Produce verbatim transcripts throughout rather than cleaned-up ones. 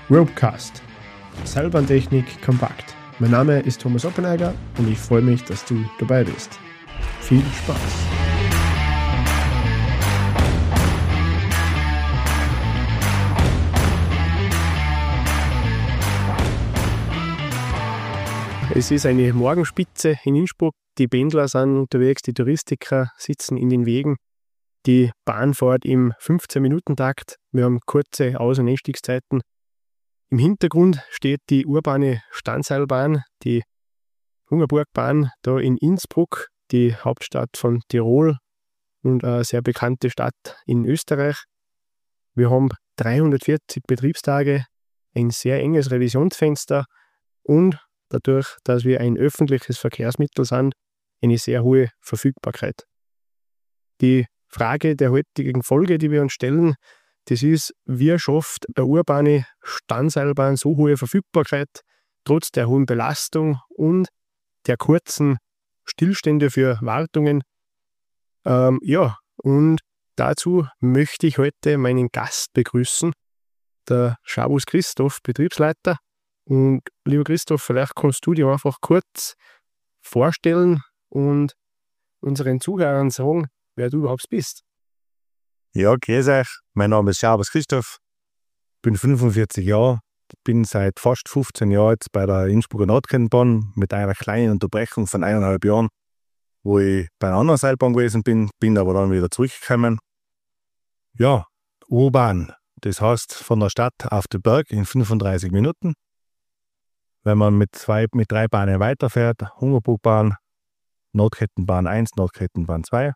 Ropecast. Seilbahntechnik kompakt. Mein Name ist Thomas Oppenegger und ich freue mich, dass du dabei bist. Viel Spaß! Es ist eine Morgenspitze in Innsbruck. Die Pendler sind unterwegs, die Touristiker sitzen in den Wegen. Die Bahn fährt im fünfzehn-Minuten-Takt. Wir haben kurze Aus- und Einstiegszeiten. Im Hintergrund steht die urbane Standseilbahn, die Hungerburgbahn, da in Innsbruck, die Hauptstadt von Tirol und eine sehr bekannte Stadt in Österreich. Wir haben dreihundertvierzig Betriebstage, ein sehr enges Revisionsfenster und dadurch, dass wir ein öffentliches Verkehrsmittel sind, eine sehr hohe Verfügbarkeit. Die Frage der heutigen Folge, die wir uns stellen, das ist, wie schafft eine urbane Standseilbahn so hohe Verfügbarkeit, trotz der hohen Belastung und der kurzen Stillstände für Wartungen. Ähm, ja, und dazu möchte ich heute meinen Gast begrüßen, der Schabus Christoph, Betriebsleiter. Und lieber Christoph, vielleicht kannst du dir einfach kurz vorstellen und unseren Zuhörern sagen, wer du überhaupt bist. Ja, grüß euch. Mein Name ist Schabus Christoph, bin fünfundvierzig Jahre, bin seit fast fünfzehn Jahren jetzt bei der Innsbrucker Nordkettenbahn mit einer kleinen Unterbrechung von eineinhalb Jahren, wo ich bei einer anderen Seilbahn gewesen bin, bin aber dann wieder zurückgekommen. Ja, urban, das heißt von der Stadt auf den Berg in fünfunddreißig Minuten. Wenn man mit, zwei, mit drei Bahnen weiterfährt, Hungerburgbahn, Nordkettenbahn eins, Nordkettenbahn zwei.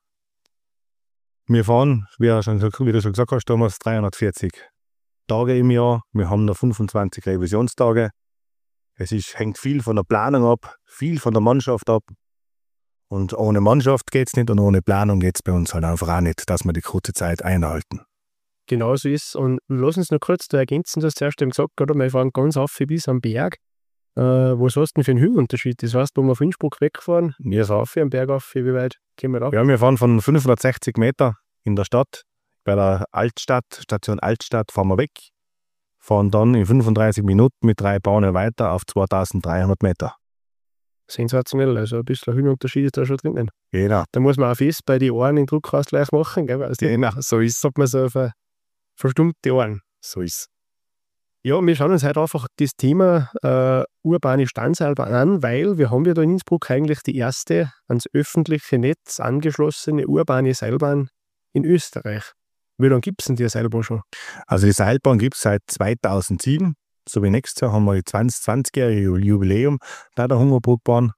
Wir fahren, wie du schon, wie du schon gesagt hast, Thomas, dreihundertvierzig Tage im Jahr. Wir haben noch fünfundzwanzig Revisionstage. Es ist, hängt viel von der Planung ab, viel von der Mannschaft ab. Und ohne Mannschaft geht es nicht und ohne Planung geht es bei uns halt einfach auch nicht, dass wir die kurze Zeit einhalten. Genau so ist es. Und lass uns noch kurz da ergänzen, du hast zuerst eben gesagt, oder? Wir fahren ganz auf bis am Berg. Äh, was hast du denn für einen Höhenunterschied? Das heißt, wenn wir auf Innsbruck wegfahren, wir sind auf, am Berg auf, wie weit gehen wir da? Ja, wir fahren von fünfhundertsechzig Meter in der Stadt, bei der Altstadt, Station Altstadt, fahren wir weg, fahren dann in fünfunddreißig Minuten mit drei Bahnen weiter auf zweitausenddreihundert Meter. Sensationell, also ein bisschen Höhenunterschied ist da schon drinnen. Genau. Da muss man auch fest bei den Ohren den Druckausgleich machen, gell? Also genau, so ist es. Hat man so ver verstummte Ohren. So ist es. Ja, wir schauen uns heute einfach das Thema äh, urbane Standseilbahn an, weil wir haben ja da in Innsbruck eigentlich die erste ans öffentliche Netz angeschlossene urbane Seilbahn in Österreich. Wie lange gibt es denn die Seilbahn schon? Also die Seilbahn gibt es seit zweitausendsieben. So wie nächstes Jahr haben wir das zwanzigjährige Jubiläum bei der Hungerburgbahn.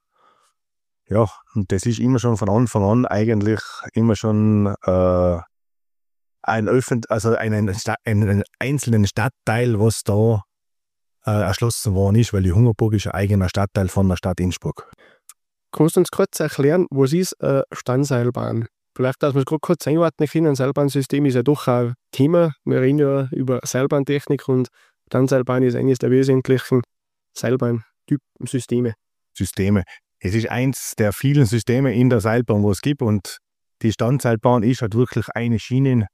Ja, und das ist immer schon von Anfang an eigentlich immer schon äh, ein öffent, also einen, einen einzelnen Stadtteil, was da äh, erschlossen worden ist, weil die Hungerburg ist ein eigener Stadtteil von der Stadt Innsbruck. Kannst du uns kurz erklären, was ist eine Standseilbahn? Vielleicht, dass wir es gerade kurz einordnen können. Ein Seilbahnsystem ist ja doch ein Thema. Wir reden ja über Seilbahntechnik und Standseilbahn ist eines der wesentlichen Seilbahntypen-Systeme. Systeme. Es ist eins der vielen Systeme in der Seilbahn, wo es gibt, und die Standseilbahn ist halt wirklich eine Schienen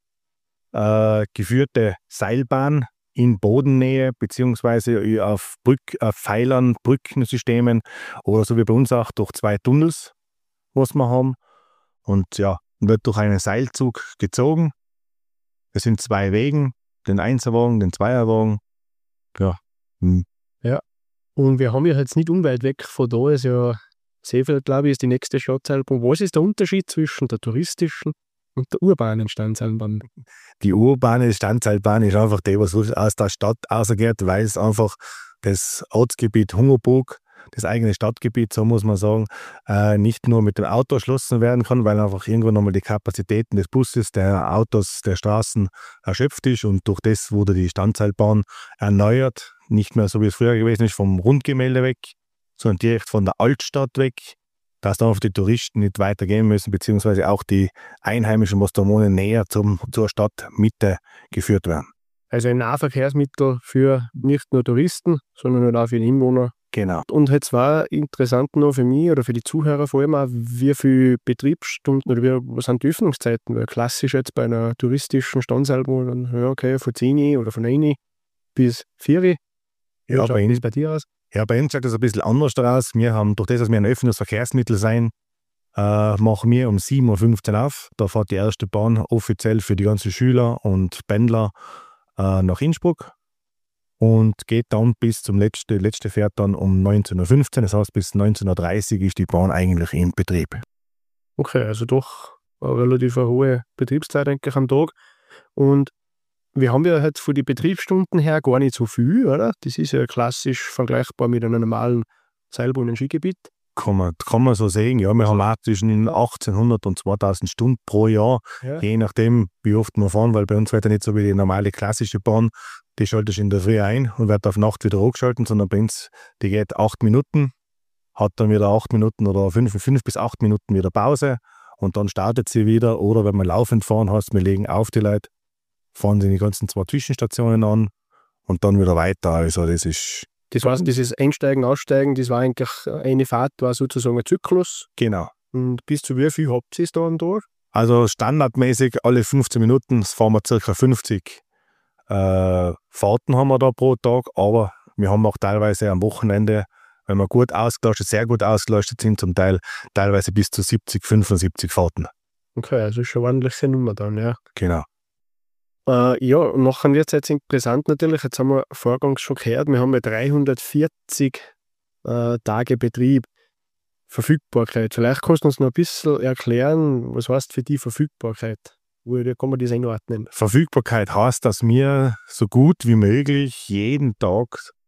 Äh, geführte Seilbahn in Bodennähe beziehungsweise auf, Brück, auf Pfeilern, Brückensystemen oder so wie bei uns auch durch zwei Tunnels, was wir haben. Und ja, wird durch einen Seilzug gezogen. Es sind zwei Wegen, den Einserwagen, den Zweierwagen. Ja. Hm. Ja. Und wir haben ja jetzt nicht unweit weg von da, ist ja Seefeld, glaube ich, ist die nächste Stadtseilbahn. Was ist der Unterschied zwischen der touristischen und der urbanen Standseilbahn? Die urbane Standseilbahn ist einfach die, was aus der Stadt rausgeht, weil es einfach das Ortsgebiet Hungerburg, das eigene Stadtgebiet, so muss man sagen, äh, nicht nur mit dem Auto erschlossen werden kann, weil einfach irgendwann nochmal die Kapazitäten des Busses, der Autos, der Straßen erschöpft ist, und durch das wurde die Standseilbahn erneuert, nicht mehr so wie es früher gewesen ist, vom Rundgemälde weg, sondern direkt von der Altstadt weg, dass dann auf die Touristen nicht weitergehen müssen, beziehungsweise auch die Einheimischen, was da wohnen, näher zum, zur Stadtmitte geführt werden. Also ein Nahverkehrsmittel für nicht nur Touristen, sondern auch für den Einwohner. Genau. Und jetzt war interessant noch für mich oder für die Zuhörer vor allem auch, wie viele Betriebsstunden oder wie, was sind die Öffnungszeiten? Weil klassisch jetzt bei einer touristischen Standseilbahn, ja okay, von zehn oder von neun bis vier Wie Ja, schaut bei das uns, bei dir aus? ja, bei uns schaut das ein bisschen anders aus. Wir haben, durch das, dass wir ein öffentliches Verkehrsmittel sein, äh, machen wir um sieben Uhr fünfzehn auf. Da fährt die erste Bahn offiziell für die ganzen Schüler und Pendler äh, nach Innsbruck und geht dann bis zum letzten, letzte fährt dann um neunzehn Uhr fünfzehn. Das heißt, bis neunzehn Uhr dreißig ist die Bahn eigentlich in Betrieb. Okay, also doch eine relativ hohe Betriebszeit eigentlich am Tag. Und wir haben ja halt von den Betriebsstunden her gar nicht so viel, oder? Das ist ja klassisch vergleichbar mit einem normalen Seilbahn- und Skigebiet. Kann man, kann man so sehen, ja. Wir haben auch zwischen achtzehnhundert und zweitausend Stunden pro Jahr, Ja. je nachdem, wie oft wir fahren, weil bei uns wird ja nicht so wie die normale klassische Bahn, die schaltest du in der Früh ein und wird auf Nacht wieder hochgeschalten, sondern bei uns, die geht acht Minuten, hat dann wieder acht Minuten oder fünf, fünf bis acht Minuten wieder Pause und dann startet sie wieder. Oder wenn wir laufend fahren, heißt, wir legen auf die Leute, fahren sie die ganzen zwei Zwischenstationen an und dann wieder weiter. Also das ist... Das heißt, dieses Einsteigen, Aussteigen, das war eigentlich eine Fahrt, war sozusagen ein Zyklus. Genau. Und bis zu wie viel habt ihr es da am Tag? Also standardmäßig alle fünfzehn Minuten fahren wir ca. fünfzig äh, Fahrten haben wir da pro Tag, aber wir haben auch teilweise am Wochenende, wenn wir gut ausgelastet, sehr gut ausgelastet sind, zum Teil teilweise bis zu siebzig, fünfundsiebzig Fahrten. Okay, also ist schon eine ordentliche Nummer dann, ja. Genau. Äh, ja, und nachher wird es jetzt interessant natürlich, jetzt haben wir vorgangs schon gehört, wir haben ja dreihundertvierzig äh, Tage Betrieb. Verfügbarkeit. Vielleicht kannst du uns noch ein bisschen erklären, was heißt für die Verfügbarkeit? Wo kann man das einordnen? Verfügbarkeit heißt, dass wir so gut wie möglich jeden Tag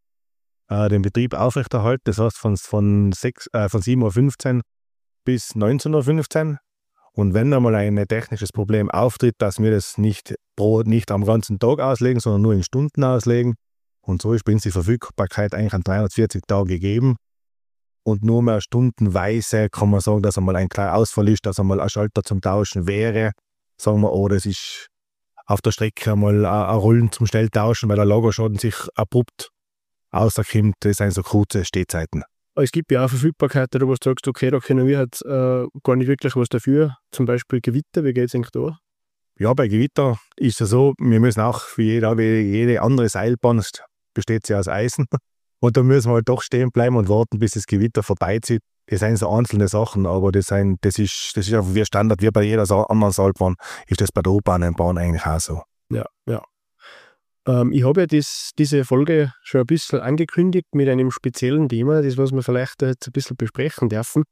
äh, den Betrieb aufrechterhalten. Das heißt von, von, sechs, äh, von sieben Uhr fünfzehn bis neunzehn Uhr fünfzehn. Und wenn einmal ein technisches Problem auftritt, dass wir das nicht, pro, nicht am ganzen Tag auslegen, sondern nur in Stunden auslegen. Und so ist bei uns die Verfügbarkeit eigentlich an dreihundertvierzig Tagen gegeben. Und nur mehr stundenweise kann man sagen, dass einmal ein kleiner Ausfall ist, dass einmal ein Schalter zum Tauschen wäre. Sagen wir, oder es ist auf der Strecke einmal ein Rollen zum Schnelltauschen, weil der Lagerschaden sich abrupt rauskommt. Das sind so kurze Stehzeiten. Es gibt ja auch Verfügbarkeiten, wo du sagst, okay, da können wir halt äh, gar nicht wirklich was dafür. Zum Beispiel Gewitter, wie geht es eigentlich da? Ja, bei Gewitter ist es so, wir müssen auch wie jede, wie jede andere Seilbahn, besteht sie aus Eisen. Und da müssen wir halt doch stehen bleiben und warten, bis das Gewitter vorbeizieht. Das sind so einzelne Sachen, aber das, sind, das ist, das ist einfach wie Standard, wie bei jeder anderen Seilbahn, ist das bei der U-Bahn eigentlich auch so. Ja, ja. Ähm, ich habe ja das, diese Folge schon ein bisschen angekündigt mit einem speziellen Thema, das was wir vielleicht jetzt ein bisschen besprechen dürfen.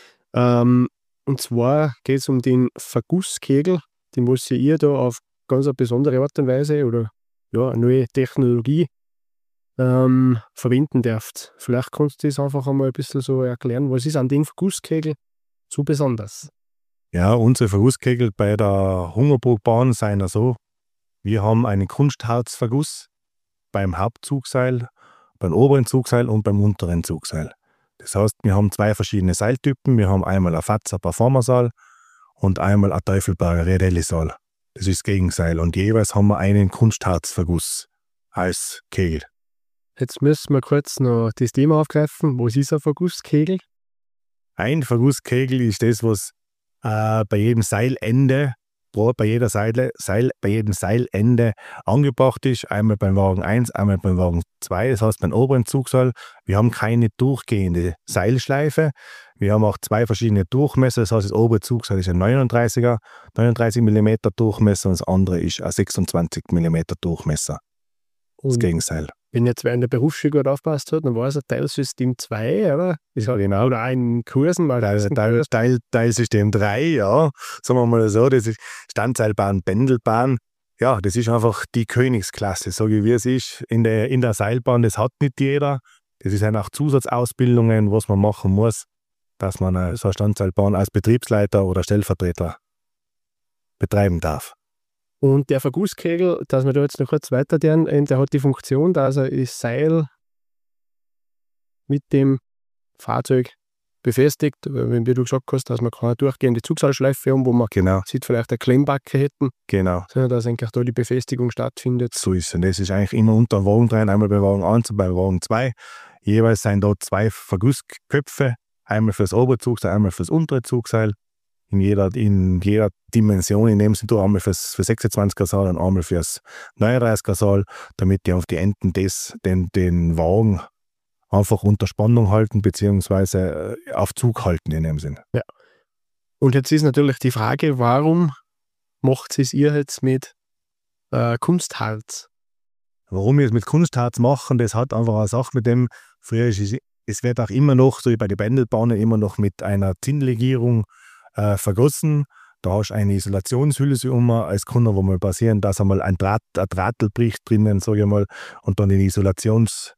Ähm, und zwar geht es um den Vergusskegel, den was ihr da auf ganz eine besondere Art und Weise oder ja, eine neue Technologie ähm, verwenden dürft. Vielleicht kannst du das einfach einmal ein bisschen so erklären, was ist an dem Vergusskegel so besonders? Ja, unsere Vergusskegel bei der Hungerburgbahn sind ja so, wir haben einen Kunstharzverguss beim Hauptzugseil, beim oberen Zugseil und beim unteren Zugseil. Das heißt, wir haben zwei verschiedene Seiltypen. Wir haben einmal ein Fatzer Performerseil und einmal ein Teufelberger Redelli-Seil. Das ist das Gegenseil und jeweils haben wir einen Kunstharzverguss als Kegel. Jetzt müssen wir kurz noch das Thema aufgreifen. Was ist ein Vergusskegel? Ein Vergusskegel ist das, was äh, bei jedem Seilende, bei, jeder Seile, Seil, bei jedem Seilende angebracht ist. Einmal beim Wagen eins, einmal beim Wagen zwei. Das heißt, beim oberen Zugseil, wir haben keine durchgehende Seilschleife. Wir haben auch zwei verschiedene Durchmesser. Das heißt, das obere Zugseil ist ein neununddreißiger, neununddreißig Millimeter Durchmesser und das andere ist ein sechsundzwanzig Millimeter Durchmesser. Das Und Gegenseil. wenn jetzt wer in der Berufsschule gut aufpasst hat, dann war es ein Teilsystem zwei, oder? Das hat genau. Oder auch in Kursen mal. Teil, Teil, Teil, Teilsystem drei, ja. Sagen wir mal so, das ist Standseilbahn, Pendelbahn. Ja, das ist einfach die Königsklasse, so wie es ist. In der, in der Seilbahn, das hat nicht jeder. Das ist auch Zusatzausbildungen, was man machen muss, dass man eine, so eine Standseilbahn als Betriebsleiter oder Stellvertreter betreiben darf. Und der Vergusskegel, dass wir da jetzt noch kurz weiter der, der hat die Funktion, dass er das Seil mit dem Fahrzeug befestigt, wie du gesagt hast, dass wir keine durchgehende Zugseilschleife haben, wo wir genau. sieht, vielleicht eine Klemmbacke hätten, genau. sondern dass eigentlich da die Befestigung stattfindet. So ist es. Und das ist eigentlich immer unter dem Wagen drin, einmal bei Wagen eins und bei Wagen zwei. Jeweils sind dort zwei Vergussköpfe, einmal für das obere Zugseil, einmal für das untere Zugseil. in jeder, in jeder Dimension. Ich nehme sie durch, einmal fürs, für sechsundzwanziger Saal und einmal fürs neununddreißiger Saal, damit die auf die Enden des, den, den Wagen einfach unter Spannung halten, beziehungsweise auf Zug halten in dem Sinn. Ja. Und jetzt ist natürlich die Frage, warum macht es ihr jetzt mit äh, Kunstharz? Warum wir es mit Kunstharz machen, das hat einfach eine Sache mit dem, früher ist es, es wird auch immer noch, so wie bei den Pendelbahnen, immer noch mit einer Zinnlegierung äh, vergossen. Da hast du eine Isolationshülse immer. Es kann aber mal passieren, dass einmal ein, Draht, ein Drahtel bricht drinnen, sage ich mal, und dann den Isolationsschutz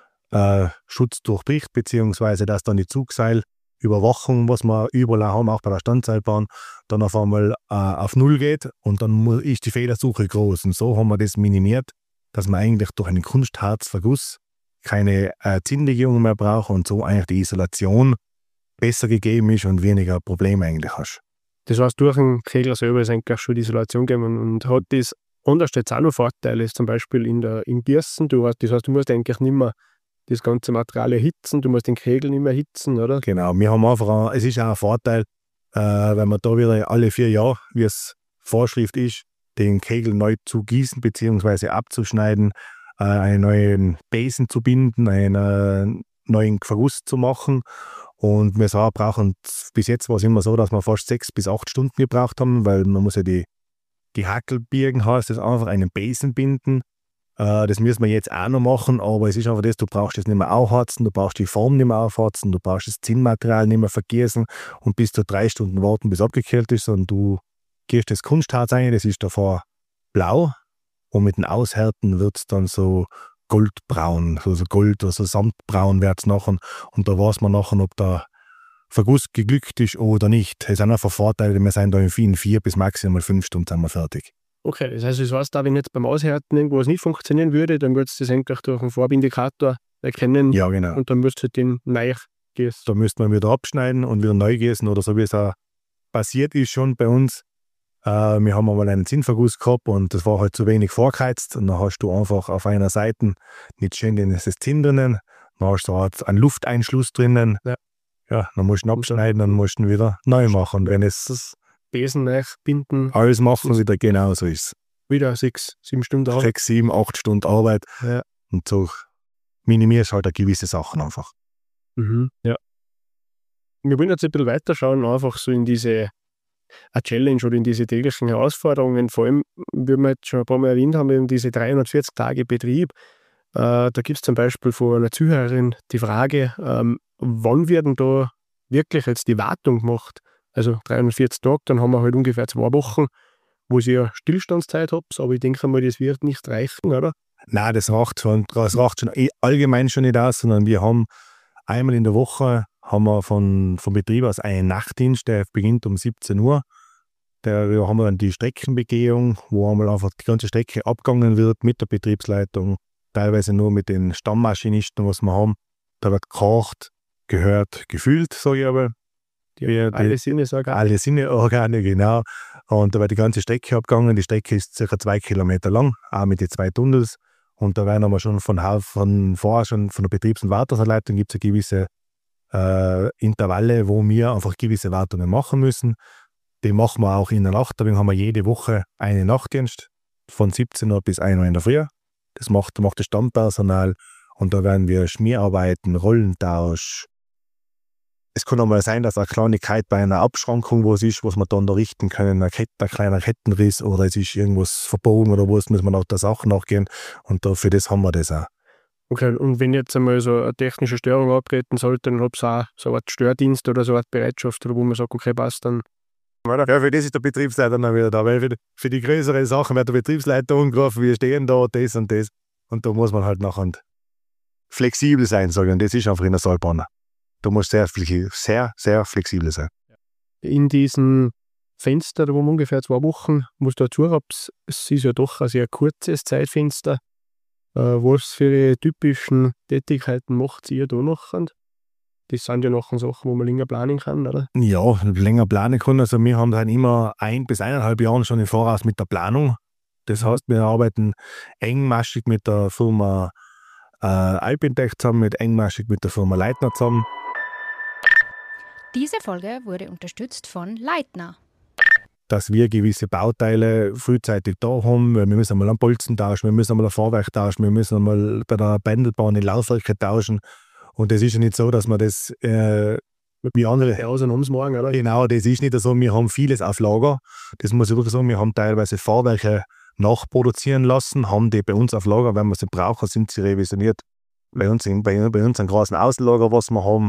äh, durchbricht, beziehungsweise dass dann die Zugseilüberwachung, was wir überall haben, auch bei der Standseilbahn, dann auf einmal äh, auf Null geht und dann ist die Fehlersuche groß. Und so haben wir das minimiert, dass man eigentlich durch einen Kunstharzverguss keine äh, Zinnlegierung mehr braucht und so eigentlich die Isolation besser gegeben ist und weniger Probleme eigentlich hast. Das heißt, durch den Kegel selber ist eigentlich schon die Isolation gegeben und hat das anders jetzt auch noch Vorteile, zum Beispiel in der, im Gießen. Du hast, das heißt, du musst eigentlich nicht mehr das ganze Material erhitzen, du musst den Kegel nicht mehr erhitzen, oder? Genau, wir haben einfach, ein, es ist auch ein Vorteil, äh, wenn man da wieder alle vier Jahre, wie es Vorschrift ist, den Kegel neu zu gießen bzw. abzuschneiden, äh, einen neuen Besen zu binden, einen neuen Verguss zu machen. Und wir so brauchen, bis jetzt war es immer so, dass wir fast sechs bis acht Stunden gebraucht haben, weil man muss ja die, die Hackel birgen, heißt das einfach einen Besen binden. Äh, das müssen wir jetzt auch noch machen, aber es ist einfach das, du brauchst das nicht mehr aufharzen, du brauchst die Form nicht mehr aufharzen, du brauchst das Zinnmaterial nicht mehr vergießen und bis zu drei Stunden warten, bis es abgekühlt ist und du gehst das Kunstharz ein, das ist davor blau und mit dem Aushärten wird es dann so goldbraun, also Gold, also Samtbraun wird es nachher und da weiß man nachher, ob der Verguss geglückt ist oder nicht. Es sind einfach Vorteile, wir sind da in vier bis maximal fünf Stunden sind wir fertig. Okay, das heißt, das heißt, wenn jetzt beim Aushärten irgendwas nicht funktionieren würde, dann würdest du das eigentlich durch einen Farbindikator erkennen. Ja, genau. Und dann müsstest du den neu gießen. Da müsste man wieder abschneiden und wieder neu gießen oder so wie es auch passiert ist schon bei uns. Äh, wir haben einmal einen Zinnverguss gehabt und das war halt zu wenig vorgeheizt und dann hast du einfach auf einer Seite nicht schön das Zinn drinnen, dann hast du halt einen Lufteinschluss drinnen. Ja. Ja, dann musst du ihn abschneiden, dann musst du ihn wieder neu machen. Und wenn es das Besen binden. Alles machen wieder genau so ist es. Wieder sechs, sieben Stunden Arbeit. Sechs, sieben, acht Stunden Arbeit. Ja. Und so minimierst halt auch gewisse Sachen einfach. Mhm. Ja. Wir wollen jetzt ein bisschen weiterschauen, einfach so in diese eine Challenge oder in diese täglichen Herausforderungen. Vor allem, wie wir jetzt schon ein paar Mal erwähnt haben, eben diese dreihundertvierzig Tage Betrieb. Äh, da gibt es zum Beispiel von einer Zuhörerin die Frage, ähm, wann wird denn da wirklich jetzt die Wartung gemacht? Also dreihundertvierzig Tage, dann haben wir halt ungefähr zwei Wochen, wo ihr ja Stillstandszeit habt, aber ich denke mal, das wird nicht reichen, oder? Nein, das reicht schon, das reicht schon allgemein schon nicht aus, sondern wir haben einmal in der Woche haben wir von, vom Betrieb aus einen Nachtdienst, der beginnt um siebzehn Uhr. Da haben wir dann die Streckenbegehung, wo einmal einfach die ganze Strecke abgegangen wird mit der Betriebsleitung, teilweise nur mit den Stammmaschinisten, was wir haben. Da wird gekocht, gehört, gefühlt, sage ich aber. Die, die, alle Sinnesorgane. Alle Sinnesorgane, genau. Und da wird die ganze Strecke abgegangen. Die Strecke ist ca. zwei Kilometer lang, auch mit den zwei Tunnels. Und da werden wir schon von, von vorher schon von der Betriebs- und Wartungsanleitung gibt es gewisse äh, Intervalle, wo wir einfach gewisse Wartungen machen müssen. Die machen wir auch in der Nacht. Deswegen haben wir jede Woche einen Nachtdienst von siebzehn Uhr bis ein Uhr in der Früh. Das macht, macht das Stammpersonal. Und da werden wir Schmierarbeiten, Rollentausch. Es kann auch mal sein, dass eine Kleinigkeit bei einer Abschrankung was ist, was wir dann da richten können, ein, Kette, ein kleiner Kettenriss oder es ist irgendwas verbogen oder was, muss man auch der Sache nachgehen. Und da, für das haben wir das auch. Okay, und wenn jetzt einmal so eine technische Störung auftreten sollte, dann habt ihr auch so eine Art Stördienst oder so eine Art Bereitschaft, oder wo man sagt, okay, passt dann. Ja, für das ist der Betriebsleiter dann wieder da, weil für die, für die größeren Sachen wird der Betriebsleiter angerufen, wir stehen da, das und das. Und da muss man halt nachher flexibel sein, sage ich. Und das ist einfach in der Seilbahn. Da muss sehr, sehr, sehr flexibel sein. In diesen Fenster, wo man ungefähr zwei Wochen, muss dazu habt, es ist ja doch ein sehr kurzes Zeitfenster. Äh, was für typischen Tätigkeiten macht ihr da noch? Das sind ja noch Sachen, wo man länger planen kann, oder? Ja, länger planen kann. Also wir haben dann immer ein bis eineinhalb Jahre schon im Voraus mit der Planung. Das heißt, wir arbeiten engmaschig mit der Firma äh, Alpintech zusammen, mit engmaschig mit der Firma Leitner zusammen. Diese Folge wurde unterstützt von Leitner. Dass wir gewisse Bauteile frühzeitig da haben, weil wir müssen einmal einen Bolzen tauschen, wir müssen einmal ein Fahrwerk tauschen, wir müssen einmal bei der Pendelbahn die Laufwerke tauschen. Und das ist ja nicht so, dass man das äh, wie andere... Ja, also ums Morgen, oder? Genau, das ist nicht so, wir haben vieles auf Lager. Das muss ich wirklich sagen, wir haben teilweise Fahrwerke nachproduzieren lassen, haben die bei uns auf Lager, wenn wir sie brauchen, sind sie revisioniert. Bei uns, in, bei, bei uns ein großen Auslager, was wir haben,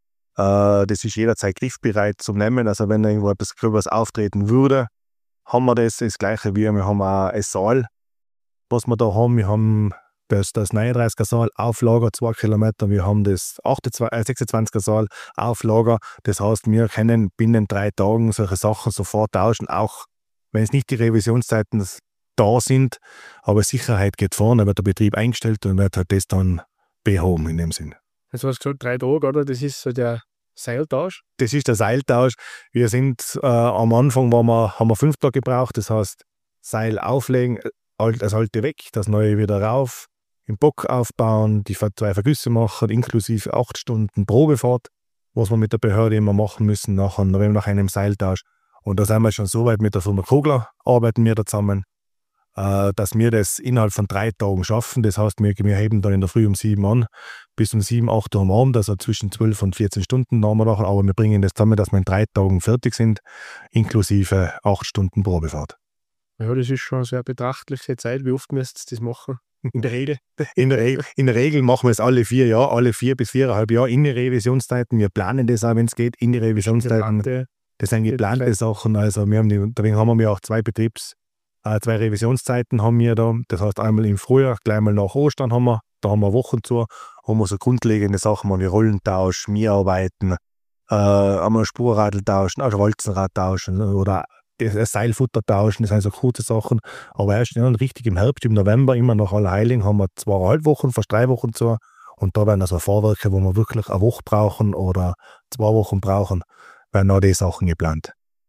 äh, das ist jederzeit griffbereit zum Nehmen. Also wenn irgendwo etwas Gröberes auftreten würde, haben wir das, das gleiche wie wir haben auch ein Saal, was wir da haben. Wir haben das, das neununddreißiger Saal auf Lager, zwei Kilometer. Wir haben das sechsundzwanziger Saal auf Lager. Das heißt, wir können binnen drei Tagen solche Sachen sofort tauschen, auch wenn es nicht die Revisionszeiten da sind. Aber Sicherheit geht vorne, wird der Betrieb eingestellt und wird halt das dann behoben in dem Sinn. Jetzt hast du gesagt, drei Tage, oder? Das ist so der Seiltausch? Das ist der Seiltausch. Wir sind äh, am Anfang waren wir, haben wir fünf Tage gebraucht. Das heißt, Seil auflegen, das alte weg, das neue wieder rauf, im Bock aufbauen, die zwei Vergüsse machen, inklusive acht Stunden Probefahrt, was wir mit der Behörde immer machen müssen, nachher, nach einem Seiltausch. Und da sind wir schon so weit mit der Firma Kogler, arbeiten wir da zusammen, äh, dass wir das innerhalb von drei Tagen schaffen. Das heißt, wir, wir heben dann in der Früh um sieben an, bis um sieben, acht Uhr am Abend, also zwischen zwölf und vierzehn Stunden nachher, aber wir bringen das zusammen, dass wir in drei Tagen fertig sind, inklusive acht Stunden Probefahrt. Ja, das ist schon eine sehr betrachtliche Zeit. Wie oft müsst ihr das machen? In der Regel? In der, Re- in der Regel machen wir es alle vier Jahre, alle vier bis viereinhalb Jahre in die Revisionszeiten. Wir planen das auch, wenn es geht, in die Revisionszeiten. Geplante, das sind geplante Sachen. Also wir haben die, deswegen haben wir auch zwei Betriebs, äh, zwei Revisionszeiten haben wir da. Das heißt, einmal im Frühjahr, gleich mal nach Ostern haben wir, da haben wir Wochen zu, haben wir so grundlegende Sachen, wie Rollentausch, Schmierarbeiten, äh, einmal Spurradl tauschen, also Walzenrad tauschen oder das Seilfutter tauschen, das sind so gute Sachen. Aber erst ja, richtig im Herbst, im November, immer nach Allerheiligen, haben wir zweieinhalb Wochen, fast drei Wochen zu. Und da werden also Fahrwerke, wo wir wirklich eine Woche brauchen oder zwei Wochen brauchen, werden auch die Sachen geplant.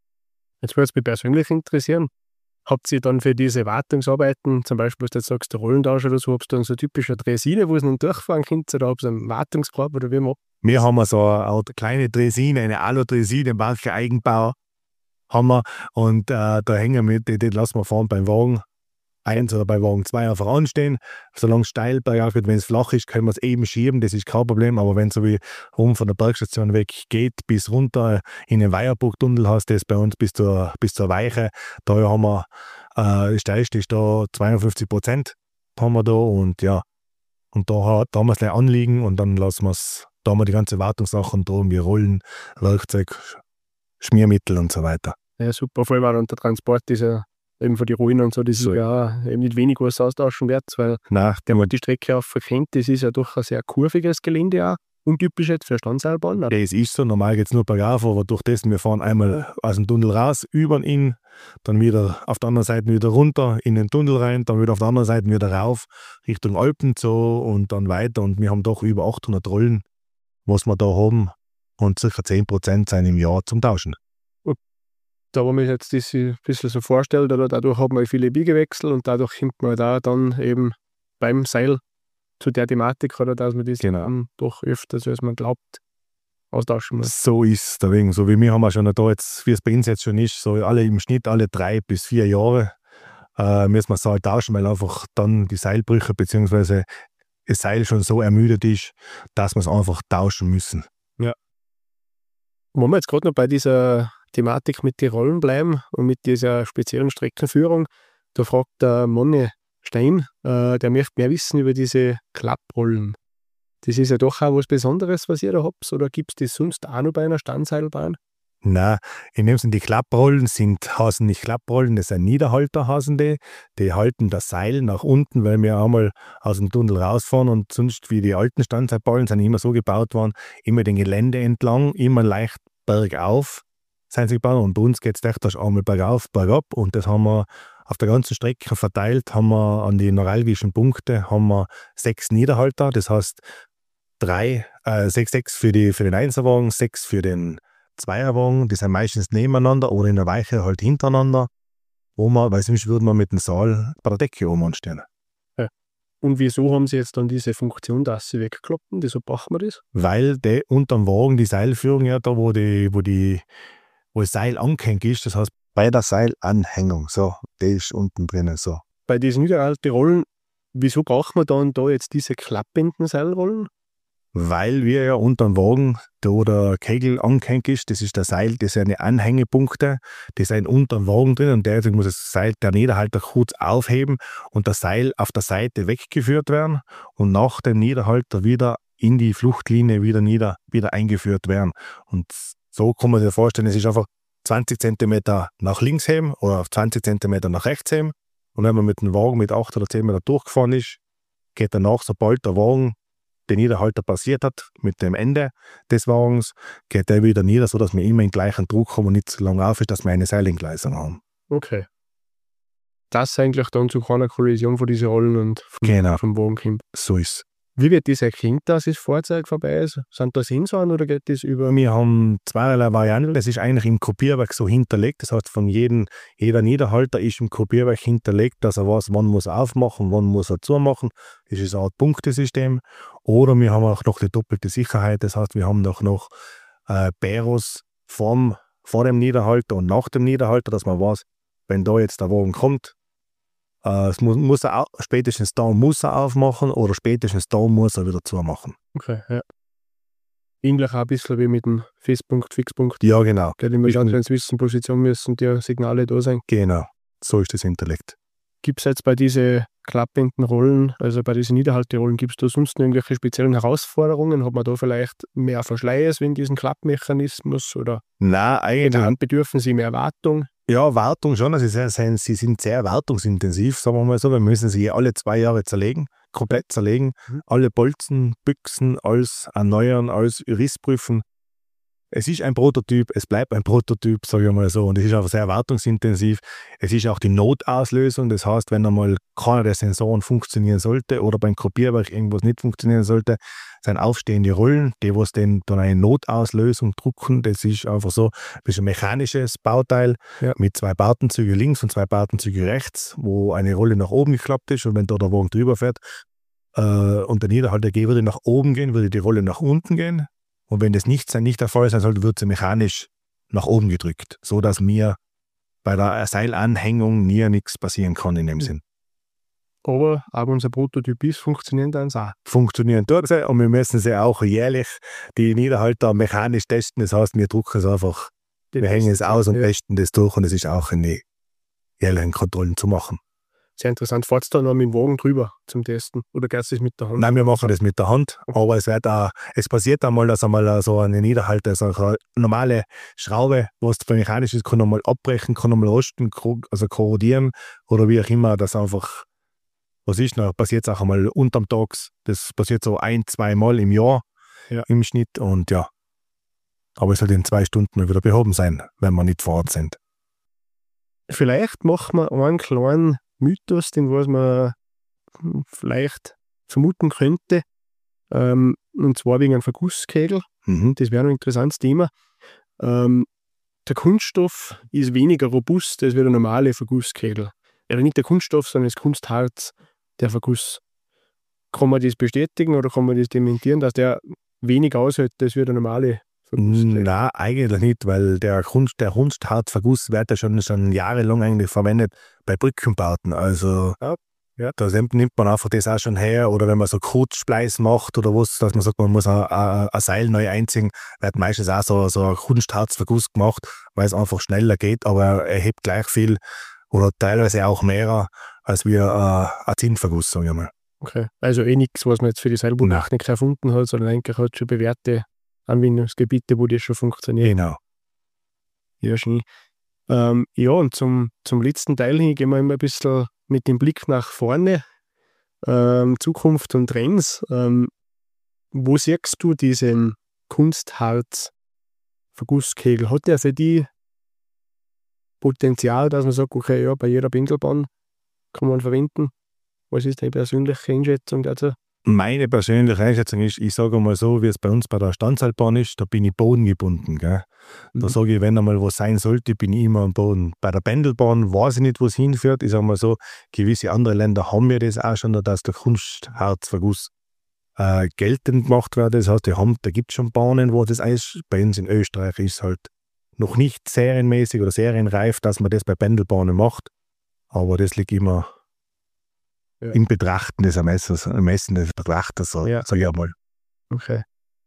Jetzt würde es mich persönlich interessieren. Habt ihr dann für diese Wartungsarbeiten, zum Beispiel, was du jetzt sagst, der Rollentausch oder so, habt ihr dann so typische Dresine, wo es dann durchfahren könnt, oder habt ihr einen Wartungskorb oder wie man? Wir haben so eine kleine Dresine, eine Alu-Dresine, manche Eigenbau. Haben wir, und äh, da hängen wir, die, die lassen wir fahren beim Wagen eins oder bei Wagen zwei einfach anstehen. Solange es steil bergauf geht, wenn es flach ist, können wir es eben schieben, das ist kein Problem. Aber wenn es so wie rum von der Bergstation weg geht, bis runter in den Weierburg-Tunnel hast, das bei uns bis zur, bis zur Weiche, da haben wir, äh, das steilste ist da zweiundfünfzig Prozent haben wir da und ja, und da, da haben wir es gleich anliegen und dann lassen wir es, da haben wir die ganze Wartungssachen drum, wie Rollen, Werkzeug, Schmiermittel und so weiter. Ja, super. Vor allem auch dann der Transport ist ja eben von den Ruinen und so, das So. ist ja eben nicht wenig was austauschen wert, weil Nein, wenn man die Strecke auch kennt, das ist ja doch ein sehr kurviges Gelände auch, untypisch jetzt für Standseilbahn. das ist so. Normal geht es nur bergauf, aber durch das, wir fahren einmal aus dem Tunnel raus, über ihn, dann wieder auf der anderen Seite wieder runter, in den Tunnel rein, dann wieder auf der anderen Seite wieder rauf, Richtung Alpen so und dann weiter. Und wir haben doch über achthundert Rollen, was wir da haben und ca. zehn Prozent sind im Jahr zum Tauschen. Da, wo man jetzt das sich ein bisschen so vorstellt, oder dadurch hat man viele Biegewechsel und dadurch kommt man da dann eben beim Seil zu der Thematik, oder dass man das Genau. dann doch öfters, als man glaubt, austauschen muss. So ist es deswegen. So wie wir haben wir schon da jetzt, wie es bei uns jetzt schon ist, so alle im Schnitt alle drei bis vier Jahre äh, müssen wir Seil tauschen, weil einfach dann die Seilbrüche bzw. das Seil schon so ermüdet ist, dass wir es einfach tauschen müssen. Wenn wir jetzt gerade noch bei dieser Thematik mit den Rollen bleiben und mit dieser speziellen Streckenführung, da fragt der Monne Stein, äh, der möchte mehr wissen über diese Klapprollen. Das ist ja doch auch was Besonderes, was ihr da habt, oder gibt es das sonst auch noch bei einer Standseilbahn? Nein, in dem Sinne, die Klapprollen sind, heißen nicht Klapprollen, das sind Niederhalter, heißen die. Die halten das Seil nach unten, weil wir einmal aus dem Tunnel rausfahren und sonst, wie die alten Standseilballen, sind immer so gebaut worden, immer den Gelände entlang, immer leicht bergauf sind sie gebaut. Und bei uns geht es echt einmal bergauf, bergab und das haben wir auf der ganzen Strecke verteilt, haben wir an die neuralgischen Punkte haben wir sechs Niederhalter, das heißt drei, äh, sechs, sechs für, die, für den Einserwagen, sechs für den Zweierwagen, die sind meistens nebeneinander oder in der Weiche halt hintereinander, wo man, weil sonst würde man mit dem Saal bei der Decke oben anstehen. Ja. Und wieso haben sie jetzt dann diese Funktion, dass sie wegkloppen? Wieso braucht man das? Weil der unterm Wagen die Seilführung ja da, wo die, wo die, wo das Seil angehängt ist, das heißt bei der Seilanhängung, so, die ist unten drinnen, so. Bei diesen niederalten Rollen, wieso braucht man dann da jetzt diese klappenden Seilrollen? Weil wir ja unter dem Wagen, da wo der Kegel angehängt ist, das ist der Seil, das sind die Anhängepunkte, die sind unter dem Wagen drin und der muss das Seil, der Niederhalter kurz aufheben und das Seil auf der Seite weggeführt werden und nach dem Niederhalter wieder in die Fluchtlinie wieder, nieder, wieder eingeführt werden. Und so kann man sich vorstellen, es ist einfach zwanzig Zentimeter nach links heben oder auf zwanzig Zentimeter nach rechts heben und wenn man mit dem Wagen mit acht oder zehn Meter durchgefahren ist, geht danach, sobald der Wagen den Niederhalter passiert hat, mit dem Ende des Wagens, geht der wieder nieder, sodass wir immer in gleichen Druck haben und nicht so lange auf ist, dass wir eine Seilentgleisung haben. Okay. Das eigentlich dann zu keiner Kollision von diesen Rollen und vom, Genau. vom Wagen kommt. So ist es. Wie wird das erkannt, dass das Fahrzeug vorbei ist? Sind da Sensoren oder geht das über... Wir haben zweierlei Varianten. Das ist eigentlich im Kopierwerk so hinterlegt. Das heißt, von jedem, jeder Niederhalter ist im Kopierwerk hinterlegt, dass er weiß, wann muss er aufmachen, wann muss er zumachen. Das ist eine Art Punktesystem. Oder wir haben auch noch die doppelte Sicherheit. Das heißt, wir haben auch noch äh, Peros vorm, vor dem Niederhalter und nach dem Niederhalter, dass man weiß, wenn da jetzt der Wagen kommt, Uh, es muss, muss er auch, spätestens da muss er aufmachen oder spätestens da muss er wieder zumachen. Okay, ja. Ähnlich auch ein bisschen wie mit dem Festpunkt, Fixpunkt. Ja, genau. Geht immer schauen, wenn es wissen, Position müssen die Signale da sein. Genau, so ist das hinterlegt. Gibt es jetzt bei diesen klappenden Rollen, also bei diesen Niederhalterollen, gibt es da sonst noch irgendwelche speziellen Herausforderungen? Hat man da vielleicht mehr Verschleiß wegen diesem Klappmechanismus? Oder Nein, eigentlich. Bedürfen sie mehr Wartung? Ja, Wartung schon. Also sie, sind, sie sind sehr wartungsintensiv, sagen wir mal so. Wir müssen sie alle zwei Jahre zerlegen, komplett zerlegen. Mhm. Alle Bolzen, Büchsen, alles erneuern, alles Rissprüfen. Es ist ein Prototyp, es bleibt ein Prototyp, sage ich mal so. Und es ist einfach sehr wartungsintensiv. Es ist auch die Notauslösung. Das heißt, wenn einmal keiner der Sensoren funktionieren sollte oder beim Kopierwerk irgendwas nicht funktionieren sollte, sind aufstehende Rollen, die was dann eine Notauslösung drucken. Das ist einfach so das ist ein mechanisches Bauteil ja. mit zwei Bartenzüge links und zwei Bartenzüge rechts, wo eine Rolle nach oben geklappt ist und wenn da der Wagen drüber fährt äh, und der Niederhalter würde nach oben gehen, würde die Rolle nach unten gehen. Und wenn das nicht, nicht der Fall sein sollte, wird sie mechanisch nach oben gedrückt, sodass mir bei der Seilanhängung nie nichts passieren kann in dem Sinn. Aber auch unser Prototyp ist, funktionieren dann auch. Funktionieren dort und wir müssen sie auch jährlich die Niederhalter mechanisch testen. Das heißt, wir drucken es einfach, die wir hängen es aus und ja. testen das durch und es ist auch in die jährlichen Kontrollen zu machen. Sehr interessant. Fahrt ihr da noch mit dem Wagen drüber zum Testen? Oder geht es mit der Hand? Nein, wir machen das mit der Hand. Aber es, wird auch, es passiert einmal, dass einmal so eine Niederhalter, so eine normale Schraube, was mechanisch ist, kann einmal abbrechen, kann einmal rosten, also korrodieren oder wie auch immer. Das einfach, was ist noch, passiert auch einmal unterm Tags. Das passiert so ein, zwei Mal im Jahr ja. im Schnitt. Und ja, aber es soll in zwei Stunden wieder behoben sein, wenn wir nicht vor Ort sind. Vielleicht machen wir einen kleinen Mythos, den was man vielleicht vermuten könnte, ähm, und zwar wegen einem Vergusskegel. Mhm. Das wäre ein interessantes Thema. Ähm, der Kunststoff ist weniger robust als der normale Vergusskegel. Also nicht der Kunststoff, sondern das Kunstharz, der Verguss. Kann man das bestätigen oder kann man das dementieren, dass der weniger aushält als der normale Vergusskegel? Nein, eigentlich nicht, weil der Kunst, der Kunstharzverguss wird ja schon, schon jahrelang eigentlich verwendet bei Brückenbauten. Also ja. Ja, da nimmt man einfach das auch schon her. Oder wenn man so Kurzspleiß macht oder was, dass man sagt, man muss ein, ein, ein Seil neu einziehen, wird meistens auch so, so ein Kunstharzverguss gemacht, weil es einfach schneller geht, aber er hebt gleich viel oder teilweise auch mehr als wie ein, ein Zinnverguss, sage ich mal. Okay, also eh nichts, was man jetzt für die Seilbahntechnik erfunden hat, sondern eigentlich hat es schon bewährte Anwendungsgebiete, wo das schon funktioniert. Genau. Ja, schön. Ähm, ja, und zum, zum letzten Teil hin gehen wir immer ein bisschen mit dem Blick nach vorne, ähm, Zukunft und Trends. Ähm, wo siehst du diesen Kunstharz-Vergusskegel? Hat der für die Potenzial, dass man sagt, okay, ja, bei jeder Pendelbahn kann man verwenden? Was ist deine persönliche Einschätzung dazu? Meine persönliche Einschätzung ist, ich sage mal so, wie es bei uns bei der Standseilbahn ist, da bin ich bodengebunden. Gell? Da Mhm. sage ich, wenn einmal was sein sollte, bin ich immer am Boden. Bei der Pendelbahn weiß ich nicht, wo es hinführt. Ich sage mal so, gewisse andere Länder haben ja das auch schon, dass der Kunstharzverguss äh, geltend gemacht wird. Das heißt, die haben, da gibt es schon Bahnen, wo das ist. Bei uns in Österreich ist es halt noch nicht serienmäßig oder serienreif, dass man das bei Pendelbahnen macht. Aber das liegt immer ja. im Betrachten des Ermessers, Ermessen des Betrachters, so, ja. sag ich einmal. Okay.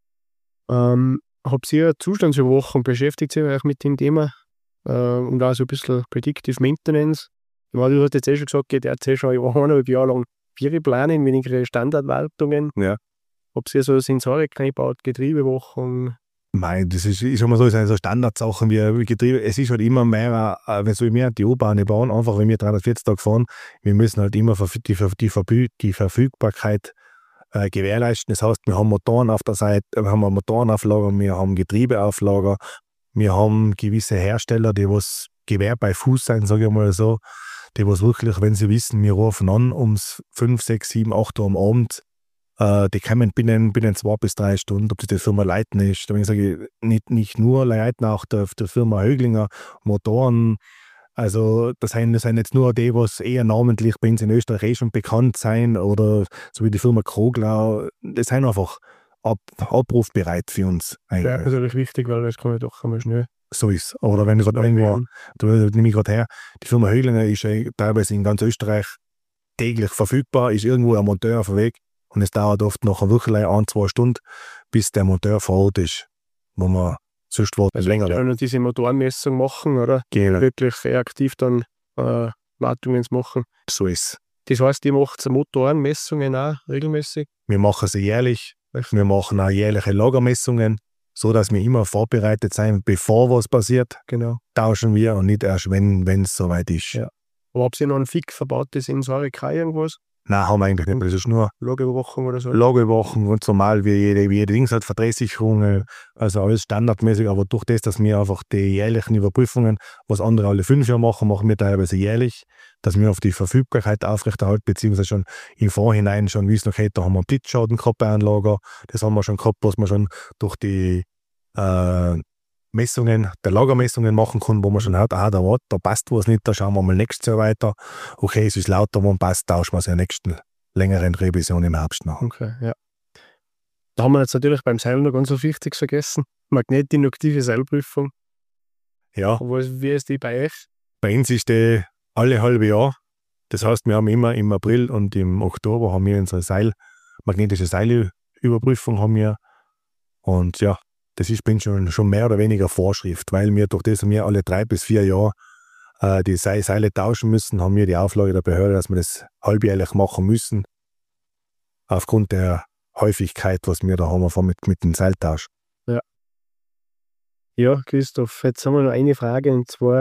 Ähm, habt ihr Zustandsüberwachung, beschäftigt ihr euch mit dem Thema? Äh, und auch so ein bisschen Predictive Maintenance? Weil du hast jetzt eh schon gesagt, der hat schon eineinhalb Jahre lang vier Planen, weniger Standardwartungen. Ja. Habt ihr so Sensorik eingebaut, Getriebewachung? Nein, das ist, ich sag mal so, das sind so Standardsachen wie, wie Getriebe. Es ist halt immer mehr, äh, wenn so mehr die U-Bahn bauen, einfach wenn wir dreihundertvierzig Tage fahren, wir müssen halt immer die, die, die, die Verfügbarkeit äh, gewährleisten. Das heißt, wir haben Motoren auf der Seite, wir haben Motorenauflager, wir haben Getriebeauflager, wir haben gewisse Hersteller, die was Gewehr bei Fuß sein, sage ich mal so, die was wirklich, wenn sie wissen, wir rufen an ums fünf, sechs, sieben, acht Uhr am Abend, äh, die kommen binnen, binnen zwei bis drei Stunden, ob das die Firma Leitner ist. Da sage ich, nicht, nicht nur Leitner, auch der, der Firma Höglinger, Motoren. Also das sind, das sind jetzt nur die, was eher namentlich bei uns in Österreich eh schon bekannt sein, oder so wie die Firma Kroglau. Das sind einfach ab, abrufbereit für uns. Eigentlich. Ja, das ist natürlich wichtig, weil das kann man doch einmal schnell. So ist es. Oder wenn ich gerade irgendwo, da nehme ich gerade her, die Firma Höglinger ist ja teilweise in ganz Österreich täglich verfügbar, ist irgendwo ein Monteur auf dem Weg und es dauert oft noch wirklich ein, zwei Stunden, bis der Monteur vor Ort ist, wo man sonst warten also länger. Wenn wir diese Motorenmessung machen, oder? Genau. Wirklich reaktiv dann äh, Wartungen machen. So ist es. Das heißt, ihr macht Motorenmessungen auch regelmäßig? Wir machen sie jährlich. Wir machen auch jährliche Lagermessungen, so dass wir immer vorbereitet sein, bevor was passiert. Genau. Tauschen wir und nicht erst, wenn es soweit ist. Ja. Aber habt ihr noch ein fix verbautes Sensorik irgendwas? Nein, haben wir eigentlich nicht. Das ist nur Lagerüberwachung oder so? Lagerüberwachung und normal wie jede, wie jede Dings hat, Verdrehsicherung, also alles standardmäßig. Aber durch das, dass wir einfach die jährlichen Überprüfungen, was andere alle fünf Jahre machen, machen wir teilweise jährlich, dass wir auf die Verfügbarkeit aufrechterhalten, beziehungsweise schon im Vorhinein schon wissen, okay, da haben wir einen Blitzschaden gehabt bei einem Lager, das haben wir schon gehabt, was wir schon durch die äh, Messungen, der Lagermessungen machen können, wo man schon hört, ah, da, war, da passt was nicht, da schauen wir mal nächstes Jahr weiter. Okay, es ist lauter, wo man passt, tauschen wir es in der nächsten längeren Revision im Herbst nach. Okay, ja. Da haben wir jetzt natürlich beim Seil noch ganz so wichtig vergessen. Magnetinduktive Seilprüfung. Ja. Was, wie ist die bei euch? Bei uns ist die alle halbe Jahr. Das heißt, wir haben immer im April und im Oktober haben wir unsere Seil, magnetische Seilüberprüfung haben wir. Und ja, das ist bei uns schon, schon mehr oder weniger Vorschrift, weil wir durch das wir alle drei bis vier Jahre äh, die Seile tauschen müssen, haben wir die Auflage der Behörde, dass wir das halbjährlich machen müssen. Aufgrund der Häufigkeit, was wir da haben mit, mit dem Seiltausch. Ja. Ja, Christoph, jetzt haben wir noch eine Frage, und zwar,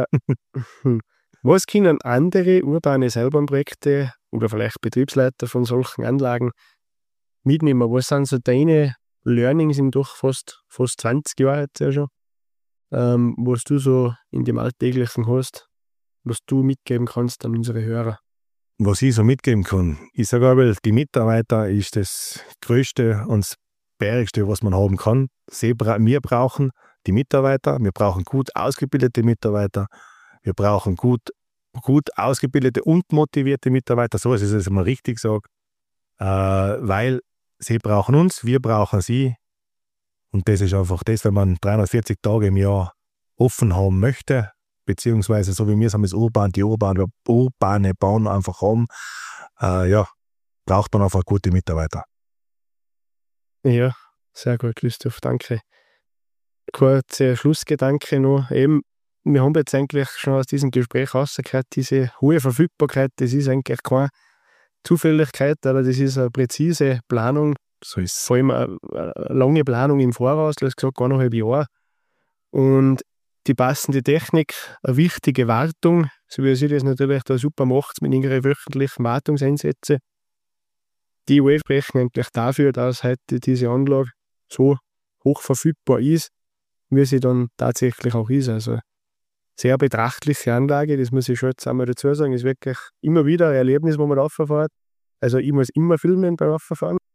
was können andere urbane Seilbahnprojekte oder vielleicht Betriebsleiter von solchen Anlagen mitnehmen? Was sind so deine Learnings in doch fast, fast zwanzig Jahren jetzt ja schon, ähm, was du so in dem Alltäglichen hast, was du mitgeben kannst an unsere Hörer? Was ich so mitgeben kann, ich sage aber, die Mitarbeiter ist das Größte und das Bärigste, was man haben kann. Wir brauchen die Mitarbeiter, wir brauchen gut ausgebildete Mitarbeiter, wir brauchen gut, gut ausgebildete und motivierte Mitarbeiter, so ist es jetzt mal richtig gesagt, äh, weil sie brauchen uns, wir brauchen sie. Und das ist einfach das, wenn man dreihundertvierzig Tage im Jahr offen haben möchte, beziehungsweise so wie wir es haben, ist urban, die urban, urbane Bahn einfach haben, äh, ja, braucht man einfach gute Mitarbeiter. Ja, sehr gut, Christoph, danke. Kurzer Schlussgedanke noch. Eben, wir haben jetzt eigentlich schon aus diesem Gespräch rausgehört, diese hohe Verfügbarkeit, das ist eigentlich keine Zufälligkeit, aber das ist eine präzise Planung, so ist vor allem eine, eine lange Planung im Voraus, du hast gesagt, eineinhalb Jahre. Und die passende Technik, eine wichtige Wartung, so wie sie das natürlich da super macht mit ihren wöchentlichen Wartungseinsätzen. Die alle sprechen eigentlich dafür, dass heute diese Anlage so hoch verfügbar ist, wie sie dann tatsächlich auch ist. Also sehr betrachtliche Anlage, das muss ich schon jetzt einmal dazu sagen, ist wirklich immer wieder ein Erlebnis, wo man rauffährt. Also ich muss immer filmen beim Rauffahren.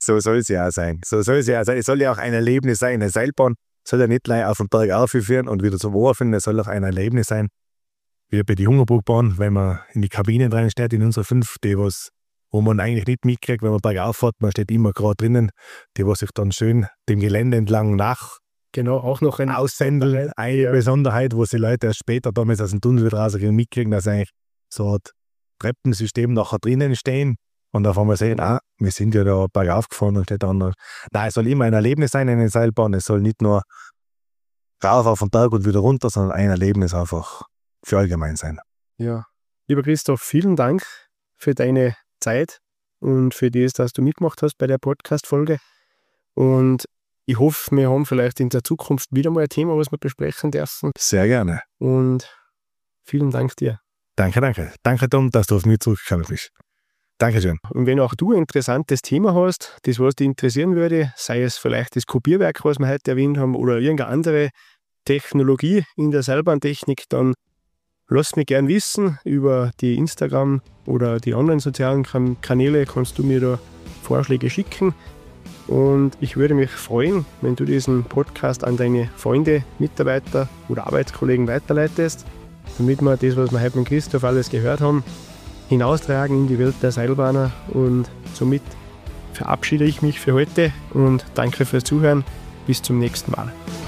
So soll es ja auch sein. So soll es ja auch sein. Es soll ja auch ein Erlebnis sein. Eine Seilbahn soll ja nicht gleich auf den Berg aufführen und wieder zum Ohr finden. Es soll auch ein Erlebnis sein. Wie bei der Hungerburgbahn, wenn man in die Kabinen reinsteht, in unsere fünf, die was, wo man eigentlich nicht mitkriegt, wenn man bergauf fährt, man steht immer gerade drinnen, die was sich dann schön dem Gelände entlang nach Genau, auch noch ein aussendeln. Eine ja. Besonderheit, wo die Leute erst später damals aus dem Tunnel wieder rausgehen, mitkriegen, dass eigentlich so ein Treppensystem nachher drinnen stehen und auf einmal sehen, ah, wir sind ja da bergauf gefahren und steht dann noch. Nein, es soll immer ein Erlebnis sein, eine Seilbahn. Es soll nicht nur rauf auf den Berg und wieder runter, sondern ein Erlebnis einfach für allgemein sein. Ja, lieber Christoph, vielen Dank für deine Zeit und für das, dass du mitgemacht hast bei der Podcast-Folge. Und ich hoffe, wir haben vielleicht in der Zukunft wieder mal ein Thema, was wir besprechen dürfen. Sehr gerne. Und vielen Dank dir. Danke, danke. Danke, Tom, dass du auf mich zurückgekommen bist. Dankeschön. Und wenn auch du ein interessantes Thema hast, das was dich interessieren würde, sei es vielleicht das Kopierwerk, was wir heute erwähnt haben, oder irgendeine andere Technologie in der Seilbahntechnik, dann lass mich gern wissen. Über die Instagram oder die anderen sozialen Kanäle kannst du mir da Vorschläge schicken. Und ich würde mich freuen, wenn du diesen Podcast an deine Freunde, Mitarbeiter oder Arbeitskollegen weiterleitest, damit wir das, was wir heute mit Christoph alles gehört haben, hinaustragen in die Welt der Seilbahner. Und somit verabschiede ich mich für heute und danke fürs Zuhören. Bis zum nächsten Mal.